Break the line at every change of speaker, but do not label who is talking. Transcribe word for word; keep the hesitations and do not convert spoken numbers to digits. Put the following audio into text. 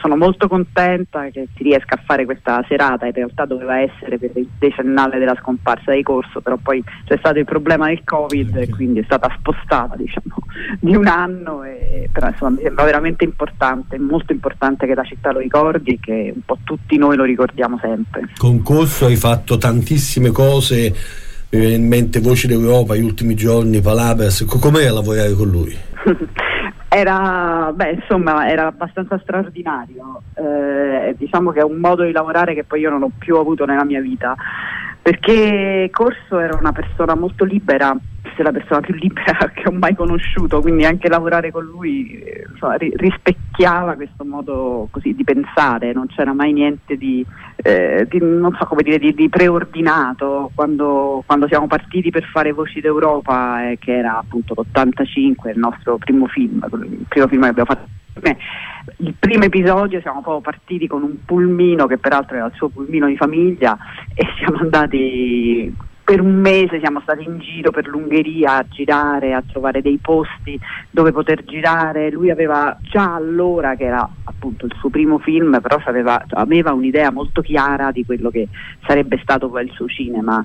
sono molto contenta che si riesca a fare questa serata. In realtà doveva essere per il decennale della scomparsa di Corso, però poi c'è stato il problema del Covid, okay, e quindi è stata spostata, diciamo, di un anno, e, però insomma mi sembra veramente importante, molto importante che la città lo ricordi, che un po' tutti noi lo ricordiamo sempre.
Con Corso hai fatto tantissime cose, mi viene in mente Voci d'Europa, Gli ultimi giorni, Palabras. Com'era lavorare con lui?
Era, beh, insomma, era abbastanza straordinario. Eh, diciamo che è un modo di lavorare che poi io non ho più avuto nella mia vita, perché Corso era una persona molto libera, forse la persona più libera che ho mai conosciuto, quindi anche lavorare con lui eh, insomma, ri- rispecchiava questo modo così di pensare, non c'era mai niente di, eh, di non so come dire, di, di preordinato. Quando, quando siamo partiti per fare Voci d'Europa, eh, che era appunto l'ottantacinque, il nostro primo film, il primo film che abbiamo fatto, eh, il primo episodio siamo proprio partiti con un pulmino, che peraltro era il suo pulmino di famiglia, e siamo andati per un mese, siamo stati in giro per l'Ungheria a girare, a trovare dei posti dove poter girare. Lui aveva già allora, che era appunto il suo primo film, però aveva, aveva un'idea molto chiara di quello che sarebbe stato poi il suo cinema,